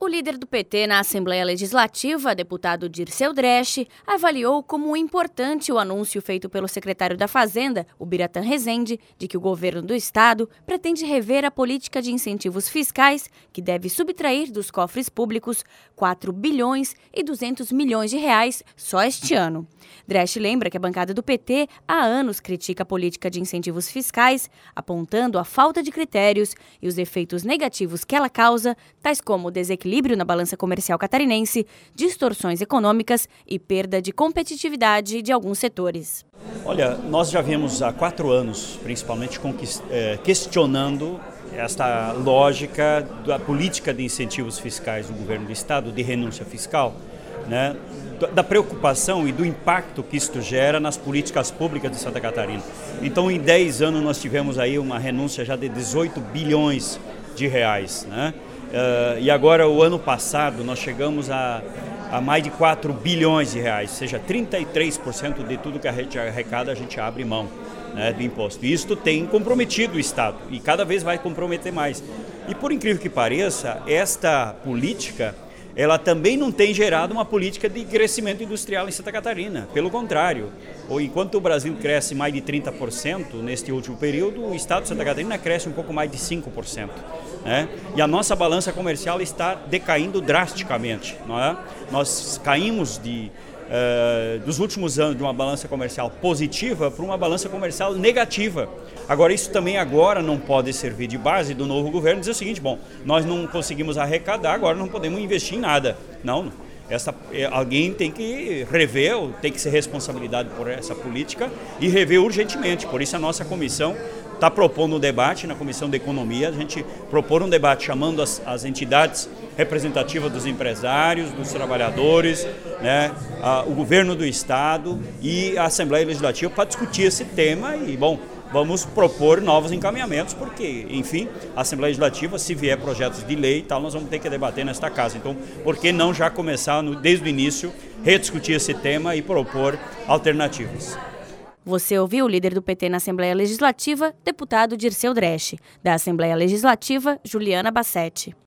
O líder do PT na Assembleia Legislativa, deputado Dirceu Dresch, avaliou como importante o anúncio feito pelo secretário da Fazenda, o Biratã Rezende, de que o governo do estado pretende rever a política de incentivos fiscais, que deve subtrair dos cofres públicos 4 bilhões e 200 milhões de reais só este ano. Dresch lembra que a bancada do PT há anos critica a política de incentivos fiscais, apontando a falta de critérios e os efeitos negativos que ela causa, tais como desequilíbrio na balança comercial catarinense, distorções econômicas e perda de competitividade de alguns setores. Olha, nós já viemos há 4 anos, principalmente, questionando esta lógica da política de incentivos fiscais do governo do estado, de renúncia fiscal, né? Da preocupação e do impacto que isto gera nas políticas públicas de Santa Catarina. Então, em 10 anos, nós tivemos aí uma renúncia já de 18 bilhões de reais, né? E agora, o ano passado, nós chegamos a mais de 4 bilhões de reais, ou seja, 33% de tudo que a gente arrecada, a gente abre mão, né, do imposto. E isto tem comprometido o Estado e cada vez vai comprometer mais. E por incrível que pareça, esta política, ela também não tem gerado uma política de crescimento industrial em Santa Catarina. Pelo contrário, enquanto o Brasil cresce mais de 30% neste último período, o estado de Santa Catarina cresce um pouco mais de 5%. Né? E a nossa balança comercial está decaindo drasticamente. Não é? Nós caímos dos últimos anos de uma balança comercial positiva para uma balança comercial negativa. Agora, isso também agora não pode servir de base do novo governo dizer o seguinte: bom, nós não conseguimos arrecadar, agora não podemos investir em nada. Não, alguém tem que rever, tem que ser responsabilidade por essa política e rever urgentemente. Por isso a nossa comissão está propondo um debate na Comissão de Economia, a gente propor um debate chamando as entidades representativas dos empresários, dos trabalhadores, né, o governo do estado e a Assembleia Legislativa para discutir esse tema e, bom, vamos propor novos encaminhamentos, porque, enfim, a Assembleia Legislativa, se vier projetos de lei e tal, nós vamos ter que debater nesta casa. Então, por que não já começar, desde o início, rediscutir esse tema e propor alternativas? Você ouviu o líder do PT na Assembleia Legislativa, deputado Dirceu Dresch. Da Assembleia Legislativa, Juliana Bassetti.